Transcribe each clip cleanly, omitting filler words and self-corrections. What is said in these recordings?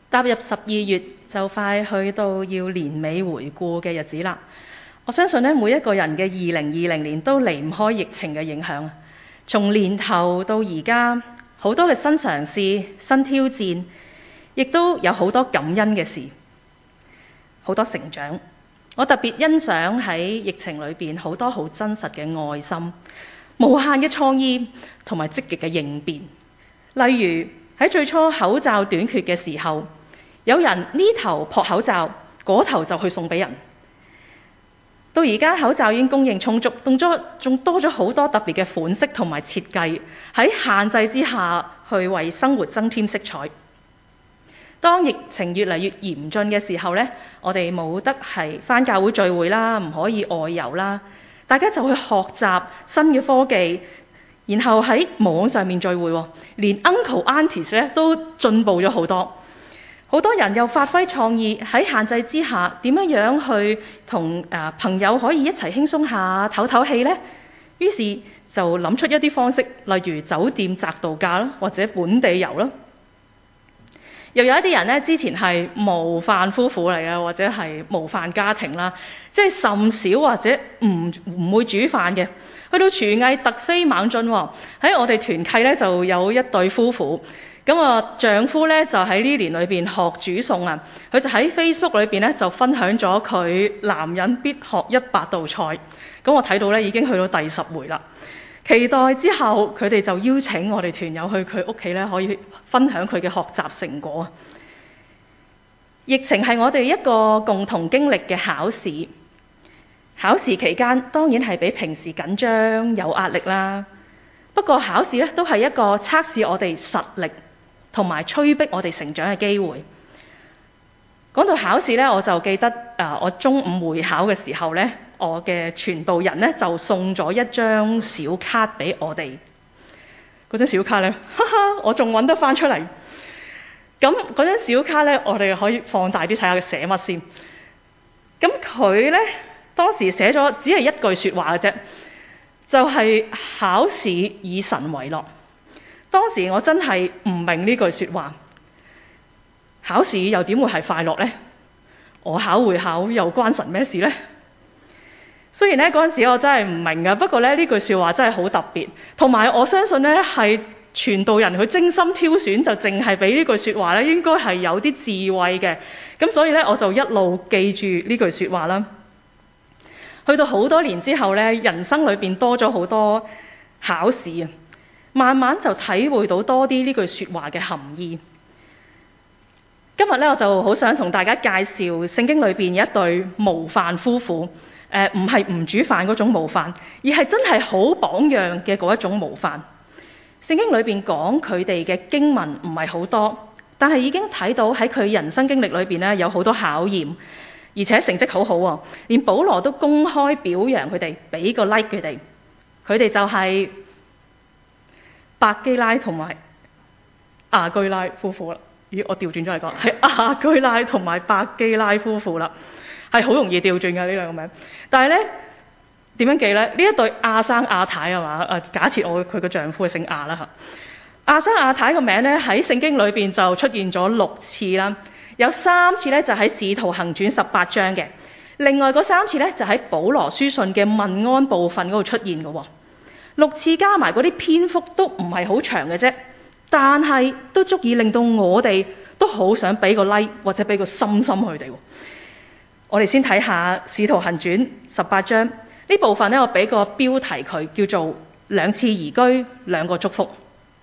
踏入12月就快去到要年尾回顧嘅日子啦。我相信每一個人嘅2020年都離唔開疫情嘅影響。從年頭到而家，好多嘅新嘗試、新挑戰，亦都有好多感恩嘅事，好多成長。我特別欣賞喺疫情裏邊好多好真實嘅愛心、無限嘅創意同埋積極嘅應變。例如喺最初口罩短缺嘅時候，有人呢頭撲口罩，嗰頭就去送俾人。到而家口罩已經供應充足，仲多咗好多特別嘅款式同埋設計，喺限制之下去為生活增添色彩。當疫情越嚟越嚴峻嘅時候呢，我哋冇得係返教會聚會啦，唔可以外遊啦，大家就去學習新嘅科技，然後喺網上面聚會，連 uncle aunties 咧都進步咗好多。好多人又發揮創意，喺限制之下點樣去同朋友可以一齊輕鬆下唞唞氣呢？於是就諗出一啲方式，例如酒店宅度假啦，或者本地遊啦。又有一啲人呢，之前係無飯夫婦嚟嘅，或者係無飯家庭啦，即係甚少或者唔會煮飯嘅，去到廚藝突飛猛進喎。喺我哋團契呢，就有一對夫婦。丈夫咧就喺呢年裏邊學煮餸啊，佢就喺 Facebook 裏邊咧就分享咗佢男人必學100道菜。咁我睇到咧已經去到第10回啦，期待之後佢哋就邀請我哋團友去佢屋企咧，可以分享佢嘅學習成果。疫情係我哋一個共同經歷嘅考試，考試期間當然係比平時緊張有壓力啦。不過考試咧都係一個測試我哋實力同埋催逼我哋成長嘅機會。講到考試咧，我就記得我中午會考嘅時候咧，我嘅傳道人咧就送咗一張小卡俾我哋。嗰張小卡咧，我仲揾得翻出嚟。咁嗰張小卡咧，我哋可以放大啲睇下佢寫乜先。咁佢咧當時寫咗只係一句説話嘅啫，就係考試以神為樂。當時我真係唔明呢句説話，考試又點會係快樂呢？我考會考又關神咩事呢？雖然呢嗰陣時我真係唔明㗎，不過呢句説話真係好特別，同埋我相信呢係傳道人佢精心挑選，就淨係俾呢句説話呢應該係有啲智慧嘅。咁所以呢，我就一路記住呢句説話啦。去到好多年之後呢，人生裏邊多咗好多考試啊，慢慢就體會到多啲呢句説話嘅含義。今日呢，我就好想同大家介紹聖經裏邊有一對無飯夫婦，唔係唔煮飯嗰種無飯，而係真係好榜樣嘅嗰一種無飯。聖經裏邊講佢哋嘅經文唔係好多，但係已經睇到喺佢人生經歷裏邊呢，有好多考驗。而且成績好好喎，連保羅都公開表揚佢哋，俾個 like 佢哋。佢哋就係百基拉同埋亞居拉夫婦啦。咦，我調轉咗嚟講，係亞居拉同埋百基拉夫婦啦，係好容易調轉嘅呢兩個名。但係呢，點樣記呢？呢一對亞生亞太係嘛？假設佢個丈夫係姓亞啦嚇。亞生亞太個名呢，喺聖經裏邊就出現咗6次啦。有3次咧就喺《使徒行傳》18章嘅，另外嗰3次咧就喺保羅書信嘅問安部分嗰度出現嘅。6次加埋嗰啲篇幅都唔係好長嘅啫，但係都足以令到我哋都好想俾個 like 或者俾個心佢哋。我哋先睇下《使徒行傳》18章呢部分咧，我俾個標題佢叫做2次移居2個祝福。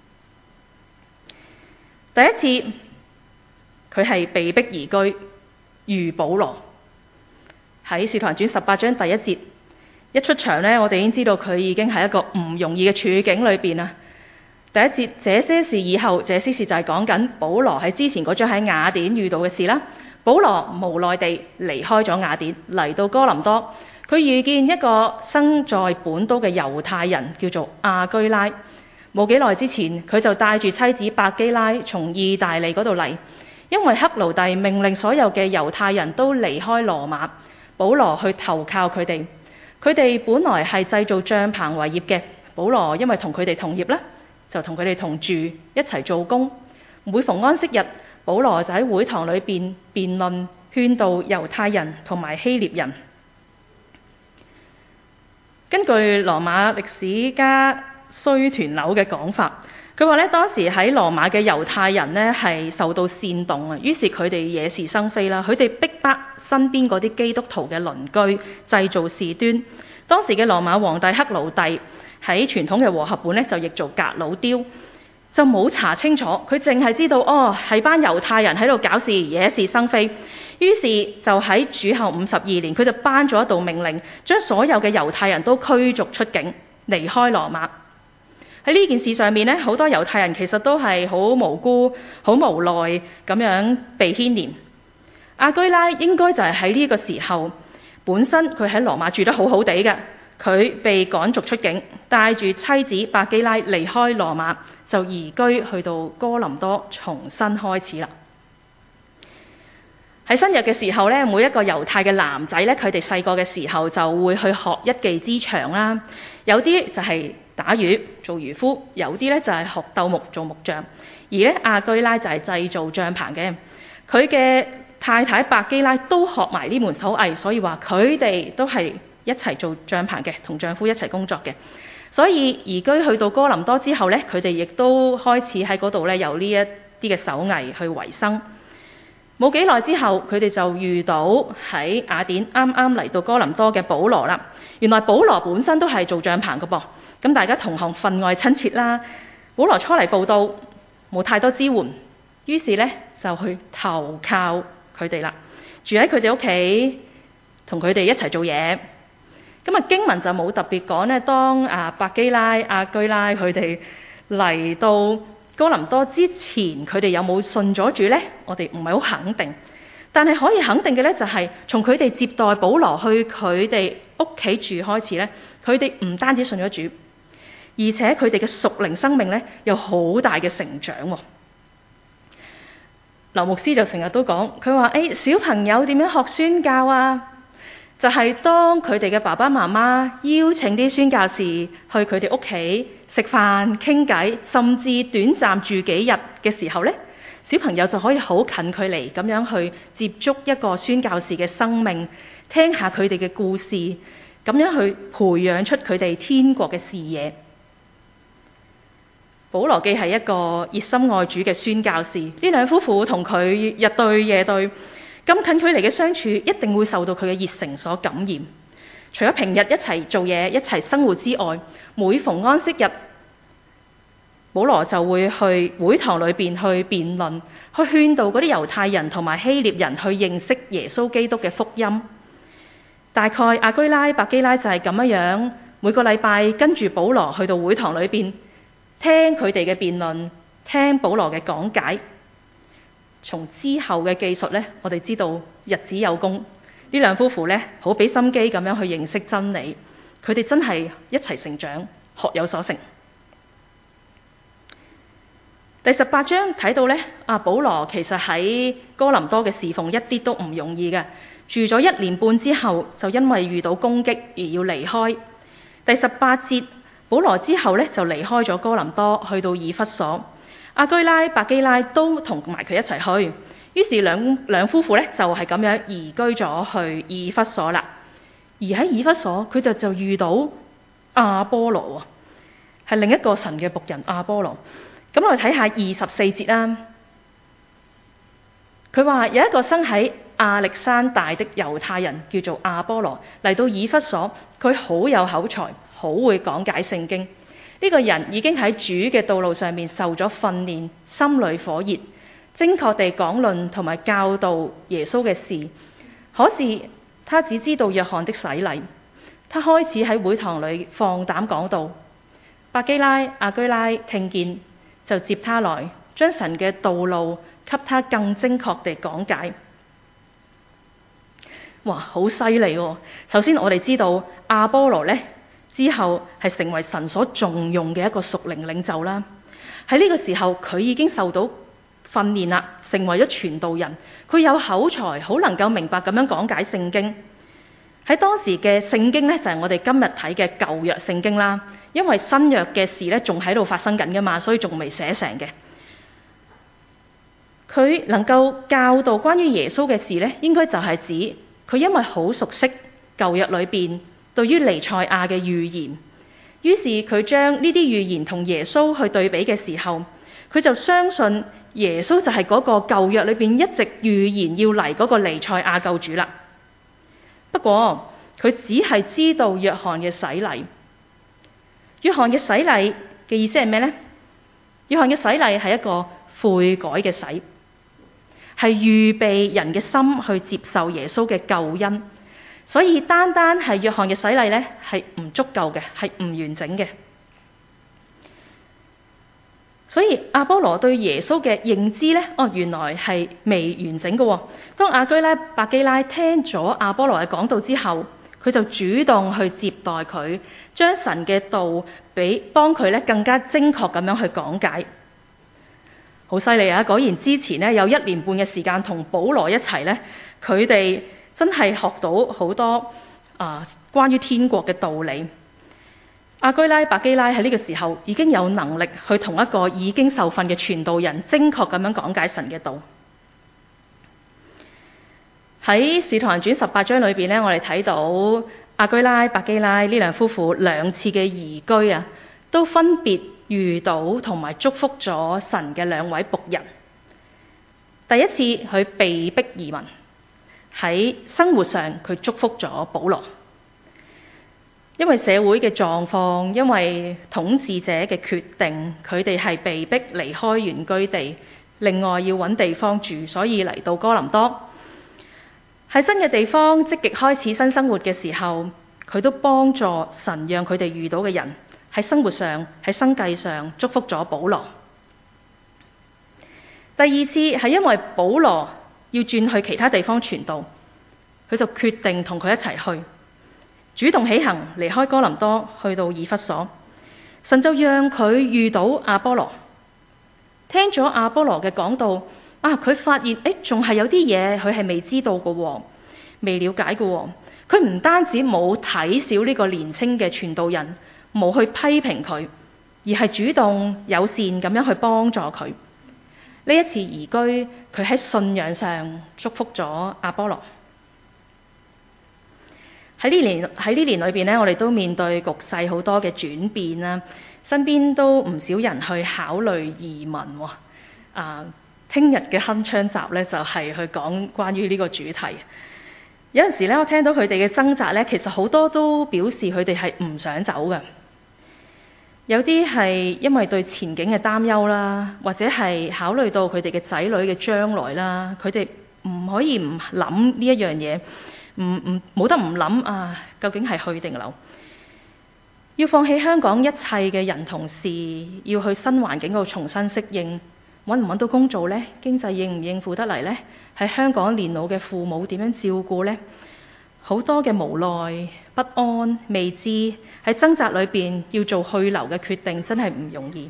第一次。佢係被逼移居，如保羅喺《使徒行傳》18章第1節一出場呢，我哋已經知道佢已經係一個唔容易嘅處境裏邊啦。第1節，這些事以後，這些事就係講緊保羅喺之前嗰章喺雅典遇到嘅事啦。保羅無奈地離開咗雅典，嚟到哥林多，佢遇見一個生在本都嘅猶太人，叫做亞居拉。冇幾耐之前，佢就帶住妻子百基拉從意大利嗰度嚟。因為克勞弟命令所有嘅猶太人都離開羅馬，保羅去投靠佢哋。佢哋本來係製造帳棚為業嘅，保羅因為同佢哋同業咧，就同佢哋同住一齊做工。每逢安息日， 保羅就喺會堂裏邊辯論，勸導猶太人同埋希臘人。根據羅馬歷史家衰團柳嘅講法，佢話咧當時喺羅馬嘅猶太人呢係受到煽動啊，於是佢哋惹是生非啦，佢哋逼迫身邊嗰啲基督徒嘅鄰居，製造事端。當時嘅羅馬皇帝克勞帝喺傳統嘅和合本咧就譯做革魯丟，就冇查清楚，佢淨係知道係班猶太人喺度搞事，惹是生非。於是就喺主後52年，佢就頒咗一道命令，將所有嘅猶太人都驅逐出境，離開羅馬。喺呢件事上面呢，好多猶太人其實都係好無辜、好無奈咁樣被牽連。亞居拉應該就係喺呢個時候，本身佢喺羅馬住得好好地嘅，佢被趕逐出境，帶住妻子百基拉離開羅馬，就移居去到哥林多，重新開始啦。喺新約嘅時候咧，每一個猶太嘅男仔咧，佢哋細個嘅時候就會去學一技之長啦。有啲就係打魚做漁夫，有啲咧就係學鬥木做木匠。而咧亞居拉就係製造帳棚嘅，佢嘅太太百基拉都學埋呢門手藝，所以話佢哋都係一齊做帳棚嘅，同丈夫一齊工作嘅。所以移居去到哥林多之後咧，佢哋亦都開始喺嗰度咧有呢一啲嘅手藝去維生。冇幾耐之後，佢哋就遇到喺雅典啱啱嚟到哥林多嘅保羅啦。原來保羅本身都係做帳棚嘅噃，咁大家同行分外親切啦。保羅初嚟報道，冇太多支援，於是咧就去投靠佢哋啦，住喺佢哋屋企，同佢哋一齊做嘢。咁經文就冇特別講咧，當百基拉、亞居拉佢哋嚟到哥林多之前，佢哋有冇信咗主呢？我哋唔係好肯定，但係可以肯定嘅呢，就係從佢哋接待保羅去佢哋屋企住開始呢，佢哋唔單止信咗主，而且佢哋嘅屬靈生命呢，有好大嘅成長。劉牧師就成日都講，佢話小朋友點樣學宣教啊？就係當佢哋嘅爸爸媽媽邀請啲宣教士去佢哋屋企食飯傾偈，甚至短暫住幾日嘅時候呢，小朋友就可以好近距離咁樣去接觸一個宣教士嘅生命，聽下佢哋嘅故事，咁樣去培養出佢哋天國嘅視野。保羅既係一個熱心愛主嘅宣教士，呢兩夫婦同佢日對夜對，咁近距離嘅相處，一定會受到佢嘅熱誠所感染。除咗平日一齊做嘢、一齊生活之外，每逢安息日，保羅就會去會堂裏邊去辯論，去勸導嗰啲猶太人同埋希臘人去認識耶穌基督嘅福音。大概亞居拉、百基拉就係咁樣，每個禮拜跟住保羅去到會堂裏邊，聽佢哋嘅辯論，聽保羅嘅講解。從之後嘅記述呢，我哋知道日子有功，呢兩夫婦呢，好俾心機咁樣去認識真理，佢哋真係一齊成長，學有所成。第18章睇到呢，保羅其實喺哥林多嘅侍奉一啲都唔容易嘅，住咗1年半之後，就因為遇到攻擊而要離開。第18節，保羅之後呢，就離開咗哥林多，去到以弗所。亞居拉、百基拉都同埋佢一齊去，於是兩夫婦咧就係咁樣移居咗去以弗所啦。而喺以弗所，佢就遇到亞波羅喎，係另一個神嘅僕人亞波羅。咁我哋睇下24節啦。佢話有一個生喺亞歷山大的猶太人叫做亞波羅嚟到以弗所，佢好有口才，好會講解聖經。呢個人已經喺主嘅道路上面受咗訓練，心裏火熱，精確地講論同埋教導耶穌嘅事。可是他只知道約翰的洗禮。他開始喺會堂裏放膽講道。百基拉、亞居拉聽見，就接他來，將神嘅道路給他更精確地講解。哇，好犀利喎！首先我哋知道亞波羅呢，之後係成為神所重用嘅一個屬靈領袖啦。喺呢個時候，佢已經受到訓練啦，成為咗傳道人。佢有口才，好能夠明白咁樣講解聖經。喺當時嘅聖經呢，就係我哋今日睇嘅舊約聖經啦。因為新約嘅事呢，仲喺度發生緊噶嘛，所以仲未寫成嘅。 佢能夠教導關於耶穌嘅事呢，應該就係指佢因為好熟悉舊約裏邊對於彌賽亞嘅預言，於是佢將呢啲預言同耶穌去對比嘅時候，佢就相信耶穌就係嗰個舊約裏邊一直預言要嚟嗰個彌賽亞救主啦。不過佢只係知道約翰嘅洗禮。約翰嘅洗禮嘅意思係咩呢？約翰嘅洗禮係一個悔改嘅洗，係預備人嘅心去接受耶穌嘅救恩。所以單單係約翰嘅洗禮呢，係唔足夠嘅，係唔完整嘅。所以亞波羅對耶穌嘅認知呢，原來係未完整嘅。當亞居拉、百基拉聽咗亞波羅嘅講道之後，佢就主動去接待佢，將神嘅道幫佢咧更加精確咁樣去講解。好犀利啊！果然之前呢，有1年半嘅時間同保羅一齊呢，佢哋真係學到好多關於天國嘅道理。亞居拉、百基拉喺呢個時候已經有能力去同一個已經受訓嘅傳道人精確咁樣講解神嘅道。喺《使徒行傳》18章裏邊呢，我哋睇到亞居拉、百基拉呢兩夫婦2次嘅移居啊，都分別遇到同埋祝福咗神嘅2位僕人。第一次佢被逼移民，喺生活上佢祝福咗保羅。因為社會嘅狀況，因為統治者嘅決定，佢哋係被逼離開原居地，另外要揾地方住，所以嚟到哥林多。喺新嘅地方積極開始新生活嘅時候，佢都幫助神讓佢哋遇到嘅人喺生活上、喺生計上祝福咗保羅。第二次係因為保羅要轉去其他地方傳道，佢就決定同佢一齊去。主動起行離開哥林多去到以弗所，神就讓佢遇到亞波羅。聽咗亞波羅嘅講道，佢發現仲係有啲嘢佢係未知道嘅，未了解嘅。佢唔單止冇睇小呢個年輕嘅傳道人，冇去批評佢，而係主動友善咁樣去幫助佢。呢一次移居，佢喺信仰上祝福咗亞波羅。喺呢年裏邊呢，我哋都面對局勢好多嘅轉變啦，身邊都唔少人去考慮移民喎。聽日嘅鏗鏘集呢，就係去講關於呢個主題。有陣時呢，我聽到佢哋嘅掙扎呢，其實好多都表示佢哋係唔想走嘅。有啲係因為對前景嘅擔憂啦，或者係考慮到佢哋嘅仔女嘅將來啦，佢哋唔可以唔諗呢一樣嘢。冇得唔諗究竟係去定留？要放棄香港一切嘅人同事，要去新環境度重新適應，揾唔揾到工做呢？經濟應唔應付得嚟呢？喺香港年老嘅父母點樣照顧呢？好多嘅無奈、不安、未知，喺掙扎裏邊要做去留嘅決定，真係唔容易。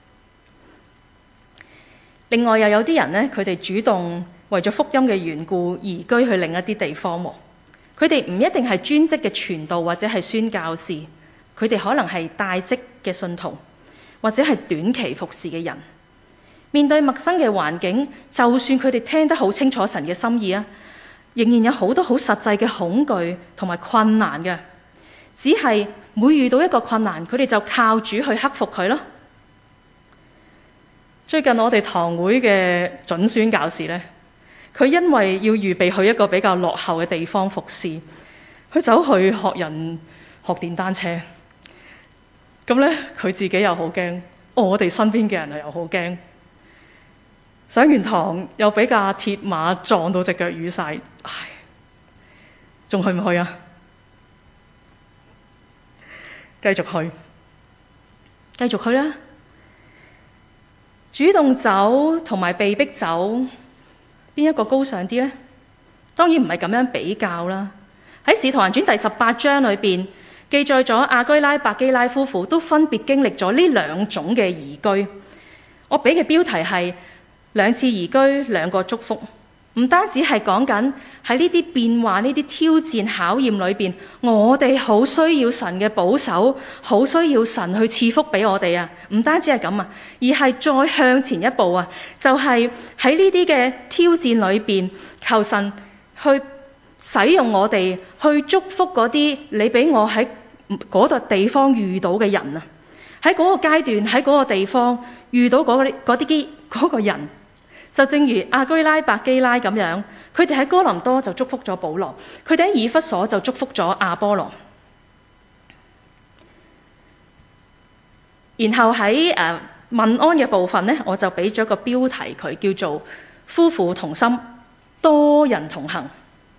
另外又有啲人呢，佢哋主動為咗福音嘅緣故移居去另一啲地方喎。佢哋唔一定係專職嘅傳道或者係宣教士，佢哋可能係帶職嘅信徒，或者係短期服侍嘅人。面對陌生嘅環境，就算佢哋聽得好清楚神嘅心意仍然有好多好實際嘅恐懼同埋困難嘅。只係每遇到一個困難，佢哋就靠主去克服佢咯。最近我哋堂會嘅準宣教士呢，佢因為要預備去一個比較落後嘅地方服侍，佢走去學人學電單車。咁呢，佢自己又好驚，我哋身邊嘅人又好驚。上完堂又俾架鐵馬撞到隻腳瘀晒，仲去唔去啊？繼續去啦！主動走同埋被逼走，邊一個高尚啲呢？當然唔係咁樣比較啦。喺《使徒行傳》第18章裏邊記載咗亞居拉、百基拉夫婦都分別經歷咗呢2種嘅移居。我俾嘅標題係2次移居，2個祝福。 唔單止係講緊喺呢啲變幻、呢啲挑戰、考驗裏邊，我哋好需要神嘅保守，好需要神去賜福俾我哋啊！唔單止係咁啊，而係再向前一步啊，就係喺呢啲嘅挑戰裏邊，求神去使用我哋，去祝福嗰啲你俾我喺嗰度地方遇到嘅人啊！喺嗰個階段，喺嗰個地方遇到嗰個人。就正如亞居拉、百基拉咁樣，佢哋喺哥林多就祝福咗保羅，佢哋喺以弗所就祝福咗亞波羅。然後喺問安嘅部分呢，我就俾咗個標題佢，叫做夫婦同心，多人同行。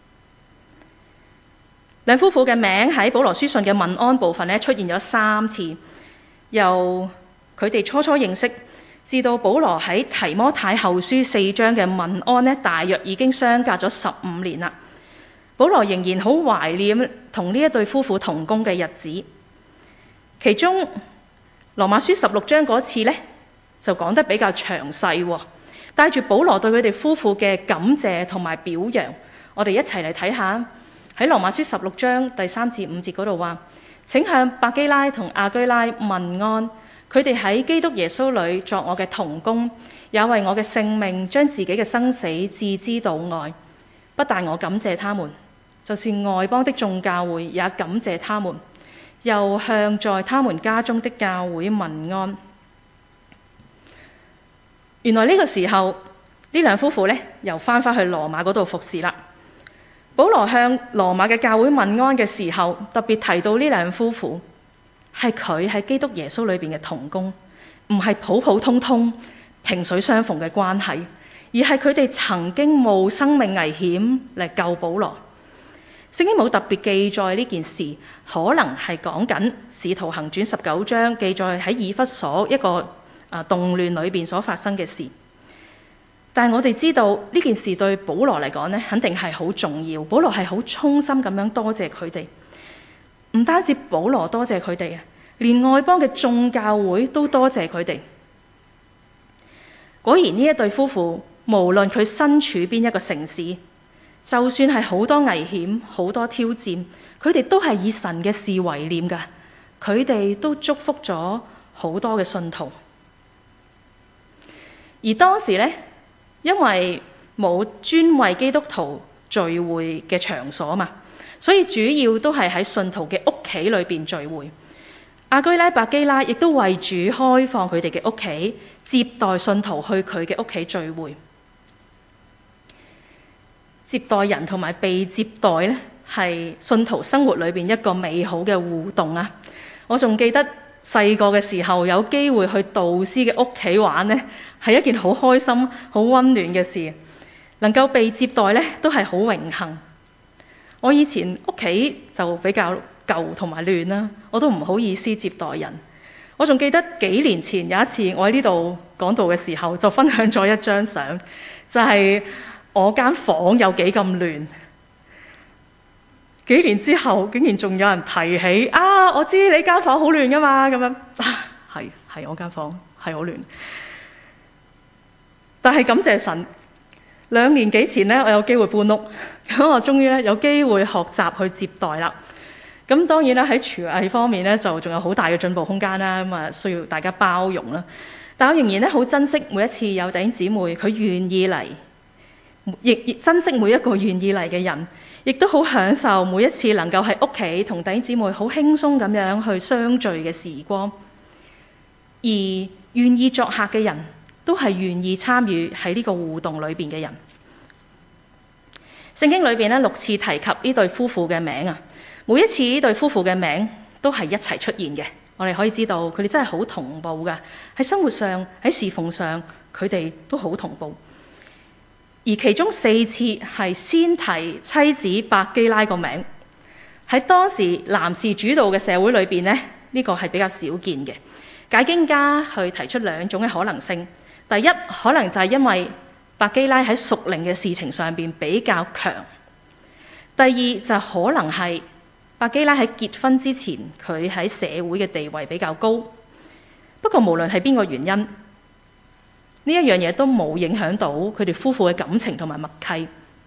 兩夫婦嘅名喺保羅書信嘅問安部分呢出現咗3次，由佢哋初初認識，至到保羅喺提摩太後書4章嘅問安呢，大約已經相隔咗15年啦。保羅仍然好懷念同呢一對夫婦同工嘅日子。其中羅馬書16章嗰次呢，就講得比較詳細，帶住保羅對佢哋夫婦嘅感謝同埋表揚。我哋一齊嚟睇下喺羅馬書16章第3至5節嗰度話：請向百基拉同亞居拉問安。佢哋喺基督耶穌裏作我嘅同工，也為我嘅性命將自己嘅生死置之度外。不但我感謝他們，就是外邦的眾教會也感謝他們，又向在他們家中的教會問安。原來呢個時候，呢兩夫婦呢又翻返去羅馬嗰度服侍啦。保羅向羅馬嘅教會問安嘅時候，特別提到呢兩夫婦。係佢喺基督耶穌裏邊嘅同工，唔係普普通通萍水相逢嘅關係，而係佢哋曾經冒生命危險嚟救保羅。聖經冇特別記載呢件事，可能係講緊使徒行傳19章記載喺以弗所一個動亂裏邊所發生嘅事。但係我哋知道呢件事對保羅嚟講呢，肯定係好重要。保羅係好衷心咁樣多謝佢哋。唔單止保羅多謝佢哋啊，連外邦嘅眾教會都多謝佢哋。果然呢一對夫婦，無論佢身處邊一個城市，就算係好多危險、好多挑戰，佢哋都係以神嘅事為念㗎。佢哋都祝福咗好多嘅信徒。而當時呢，因為冇專為基督徒聚會嘅場所嘛，所以主要都係喺信徒嘅屋企裏邊聚會。亞居拉、百基拉亦都為主開放佢哋嘅屋企，接待信徒去佢嘅屋企聚會。接待人同埋被接待呢，係信徒生活裏邊一個美好嘅互動啊！我仲記得細個嘅時候有機會去導師嘅屋企玩呢，係一件好開心、好溫暖嘅事。能夠被接待呢，都係好榮幸。我以前屋企就比較舊同埋亂啦，我都唔好意思接待人。我仲記得幾年前有一次我喺呢度講道嘅時候，就分享咗一張相，就係我間房有幾咁亂。幾年之後竟然仲有人提起啊，我知你間房好亂噶嘛，咁樣係我間房係好亂。但係感謝神。2年幾前呢，我有機會搬屋，咁我終於咧有機會學習去接待啦。咁當然啦，喺廚藝方面咧就仲有好大嘅進步空間啦，咁啊需要大家包容啦。但我仍然咧好珍惜每一次有弟兄姊妹佢願意嚟，亦珍惜每一個願意嚟嘅人，亦都好享受每一次能夠喺屋企同弟兄姊妹好輕鬆咁樣去相聚嘅時光。而願意作客嘅人，都係願意參與喺呢個互動裏邊嘅人。聖經裏邊咧6次提及呢對夫婦嘅名啊，每一次呢對夫婦嘅名都係一齊出現嘅。我哋可以知道佢哋真係好同步噶，喺生活上、喺侍奉上，佢哋都好同步。而其中4次係先提妻子百基拉個名，喺當時男士主導嘅社會裏邊呢，呢個係比較少見嘅。解經家去提出2種嘅可能性。第一，可能就係因為百基拉喺屬靈嘅事情上邊比較強。第二就可能係百基拉喺結婚之前，佢喺社會嘅地位比較高。不過無論係邊個原因， 呢一樣嘢都冇影響到佢哋夫婦嘅感情同埋默契。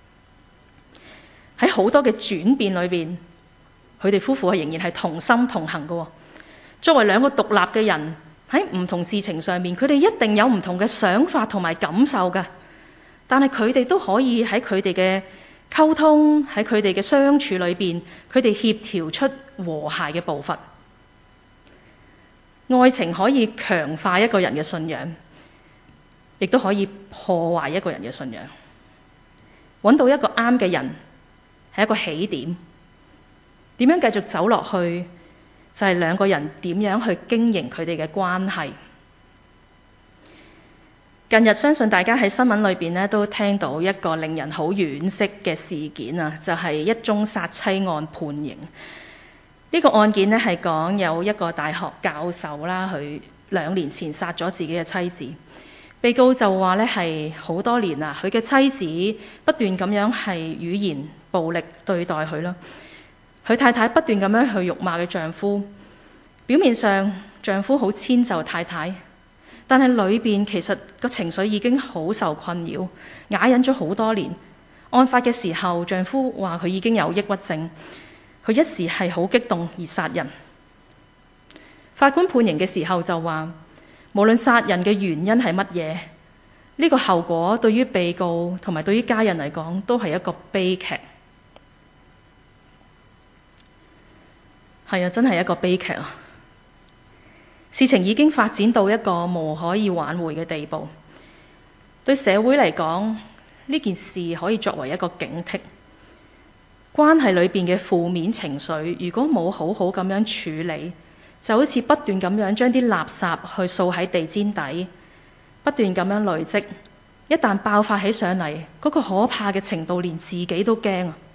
喺好多嘅轉變裏邊，佢哋夫婦係仍然係同心同行嘅。作為兩個獨立嘅人，喺唔同事情上面，佢哋一定有唔同嘅想法同埋感受嘅。但係佢哋都可以喺佢哋嘅溝通，喺佢哋嘅相處裏邊，佢哋協調出和諧嘅步伐。愛情可以強化一個人嘅信仰，亦都可以破壞一個人嘅信仰。揾到一個啱嘅人係一個起點，點樣繼續走落去，就係兩個人點樣去經營佢哋嘅關係。近日相信大家喺新聞裏邊都聽到一個令人好惋惜嘅事件啊，就係一宗殺妻案判刑。呢個案件係講有一個大學教授啦，佢2年前殺咗自己嘅妻子。被告就話係好多年啦，佢嘅妻子不斷咁樣係語言暴力對待佢啦。佢太太不斷咁樣去辱罵佢丈夫，表面上丈夫好遷就太太，但係裏邊其實個情緒已經好受困擾，啞忍咗好多年。案發嘅時候，丈夫話佢已經有抑鬱症，佢一時係好激動而殺人。法官判刑嘅時候就話，無論殺人嘅原因係乜嘢，呢個後果對於被告同埋對於家人嚟講都係一個悲劇。係啊，真係一個悲劇啊！事情已經發展到一個無可以挽回嘅地步。對社會嚟講，呢件事可以作為一個警惕。關係裏邊嘅負面情緒，如果冇好好咁樣處理，就好似不斷咁樣將啲垃圾去掃喺地氈底，不斷咁樣累積。一旦爆發起上嚟，嗰個可怕嘅程度，連自己都驚啊！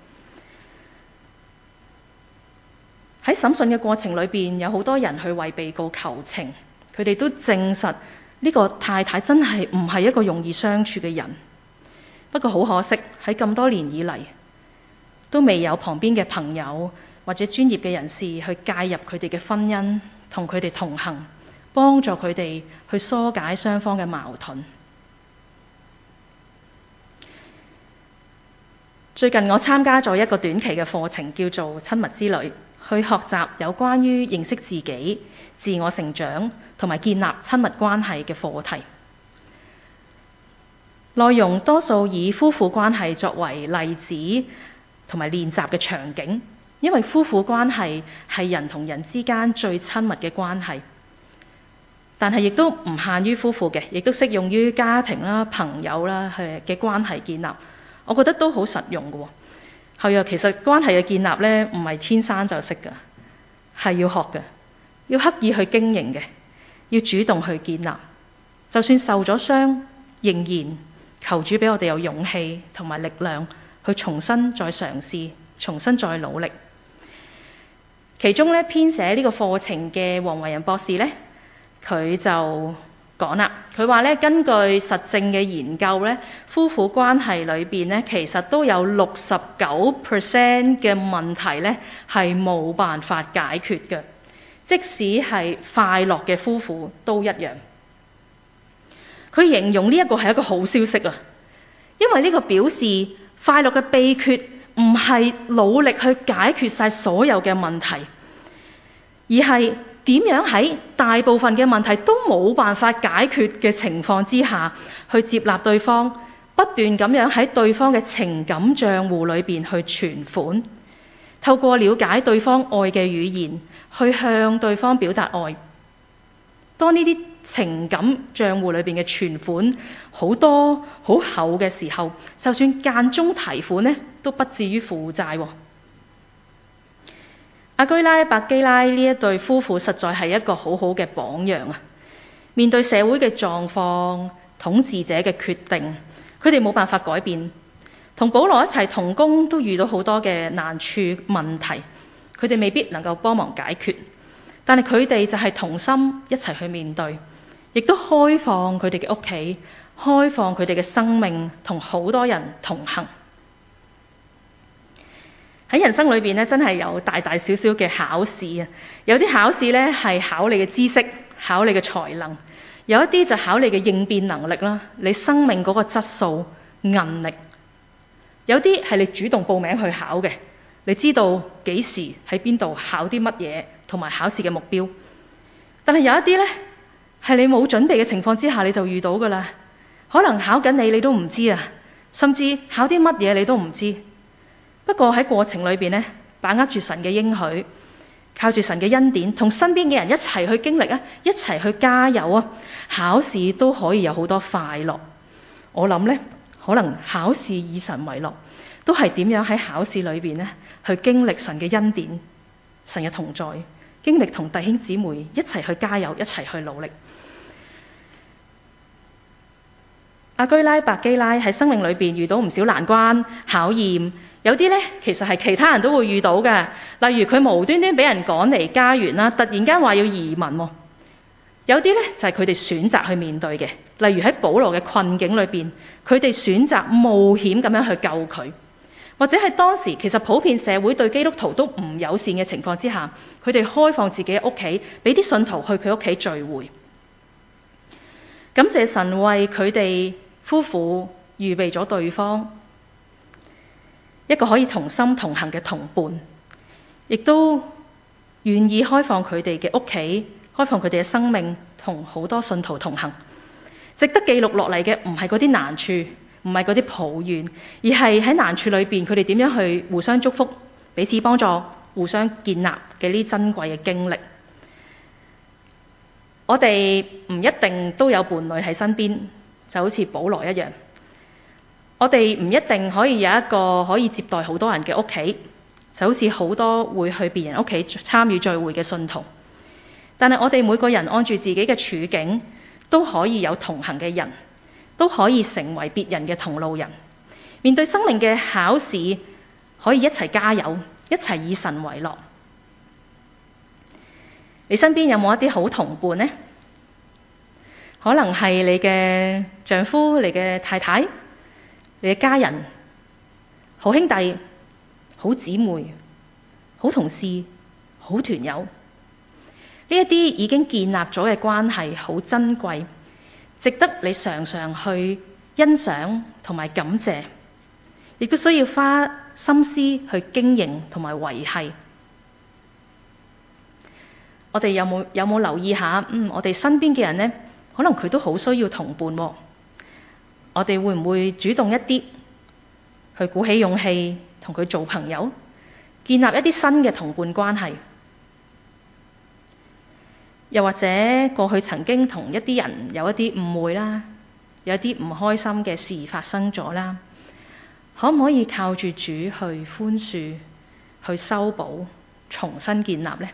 喺審訊嘅過程裏邊，有好多人去為被告求情，佢哋都證實呢個太太真係唔係一個容易相處嘅人。不過好可惜，喺咁多年以嚟，都未有旁邊嘅朋友或者專業嘅人士去介入佢哋嘅婚姻，同佢哋同行，幫助佢哋去疏解雙方嘅矛盾。最近我參加咗一個短期嘅課程，叫做親密之旅，去學習有關於認識自己、自我成長同埋建立親密關係嘅課題。內容多數以夫婦關係作為例子同埋練習嘅場景，因為夫婦關係係人同人之間最親密嘅關係，但係亦都唔限於夫婦嘅，亦都適用於家庭啦、朋友啦嘅關係建立。我覺得都好實用嘅喎。係啊，其實關係嘅建立呢，唔係天生就識㗎，係要學嘅，要刻意去經營嘅，要主動去建立。就算受咗傷，仍然求主俾我哋有勇氣同埋力量去重新再嘗試，重新再努力。其中呢，編寫呢個課程嘅黃維仁博士呢，佢就講啦，佢話咧，根據實證嘅研究咧，夫婦關係裏邊咧，其實都有69% 嘅問題咧係冇辦法解決嘅，即使係快樂嘅夫婦都一樣。佢形容呢一個係一個好消息啊，因為呢個表示快樂嘅秘訣唔係努力去解決晒所有嘅問題，而係點樣喺大部分嘅問題都冇辦法解決嘅情況之下，去接納對方，不斷咁樣喺對方嘅情感賬戶裏邊去存款，透過了解對方愛嘅語言，去向對方表達愛。當呢啲情感賬戶裏邊嘅存款好多好厚嘅時候，就算間中提款呢，都不至於負債。阿居拉、百基拉呢一對夫婦實在係一個好好嘅榜樣啊！面對社會嘅狀況、統治者嘅決定，佢哋冇辦法改變。同保羅一齊同工都遇到好多嘅難處問題，佢哋未必能夠幫忙解決，但係佢哋就係同心一齊去面對，亦都開放佢哋嘅屋企，開放佢哋嘅生命，同好多人同行。喺人生裏邊咧，真係有大大小小嘅考試啊！有啲考試咧係考你嘅知識，考你嘅才能； 有一啲就考你嘅應變能力啦，你生命嗰個質素、韌力。有啲係你主動報名去考嘅，你知道幾時喺邊度考啲乜嘢，同埋考試嘅目標。但係有一啲呢，係你冇準備嘅情況之下你就遇到㗎啦，可能考緊你都唔知啊，甚至考啲乜嘢你都唔知。不過喺過程裏邊呢，把握住神嘅應許，靠住神嘅恩典，同身邊嘅人一齊去經歷啊，一齊去加油啊，考試都可以有好多快樂。我諗呢，可能考試以神為樂，都係點樣喺考試裏邊呢，去經歷神嘅恩典、神嘅同在，經歷同弟兄姊妹一齊去加油、一齊去努力。亞居拉、百基拉喺生命裏邊遇到唔少難關、考驗，有啲呢，其實係其他人都會遇到嘅，例如佢無端端俾人趕離家園啦，突然間話要移民喎。有啲呢，就係佢哋選擇去面對嘅，例如喺保羅嘅困境裏邊，佢哋選擇冒險咁樣去救佢，或者係當時其實普遍社會對基督徒都唔友善嘅情況之下，佢哋開放自己嘅屋企，俾啲信徒去佢屋企聚會。感謝神為佢哋夫婦預備咗對方，一個可以同心同行嘅同伴，亦都願意開放佢哋嘅屋企，開放佢哋嘅生命，同好多信徒同行。值得記錄落嚟嘅唔係嗰啲難處，唔係嗰啲抱怨，而係喺難處裏邊佢哋點樣去互相祝福、彼此幫助、互相建立嘅呢珍貴嘅經歷。我哋唔一定都有伴侶喺身邊，就好似保羅一樣。我哋唔一定可以有一個可以接待好多人嘅屋企，就好似好多會去別人屋企參與聚會嘅信徒。但係我哋每個人按住自己嘅處境，都可以有同行嘅人，都可以成為別人嘅同路人。面對生命嘅考試，可以一齊加油，一齊以神為樂。你身邊有冇一啲好同伴呢？可能係你嘅丈夫、你嘅太太、你嘅家人、好兄弟、好姊妹、好同事、好團友。呢一啲已經建立咗嘅關係好珍貴，值得你常常去欣賞同埋感謝，亦都需要花心思去經營同埋維繫。我哋有冇留意下？我哋身邊嘅人呢，可能佢都好需要同伴喎。我哋會唔會主動一啲，去鼓起勇氣同佢做朋友，建立一啲新嘅同伴關係？又或者過去曾經同一啲人有一啲誤會啦，有一啲唔開心嘅事發生咗啦，可唔可以靠住主去寬恕、去修補、重新建立呢？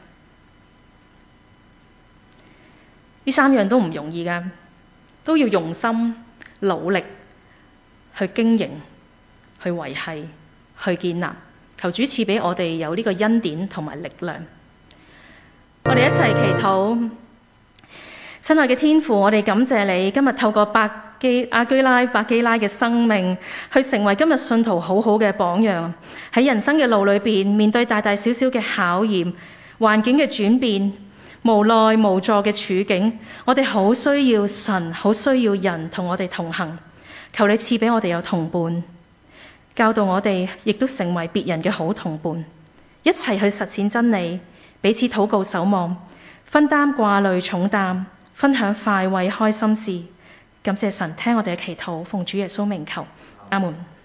呢三樣都唔容易㗎，都要用心努力去經營、去維繫、去建立。求主賜俾我哋有呢個恩典同埋力量。我哋一齊祈禱。親愛嘅天父，我哋感謝你今日透過亞居拉、百基拉嘅生命，去成為今日信徒好好嘅榜樣。喺人生嘅路裏邊，面對大大小小嘅考驗、環境嘅轉變、無奈無助嘅處境，我哋好需要神，好需要人同我哋同行。求你賜俾我哋有同伴，教導我哋亦都成為別人嘅好同伴，一齊去實踐真理，彼此禱告守望，分擔掛慮重擔，分享快慰開心事。感謝神聽我哋嘅祈禱，奉主耶穌名求，阿門。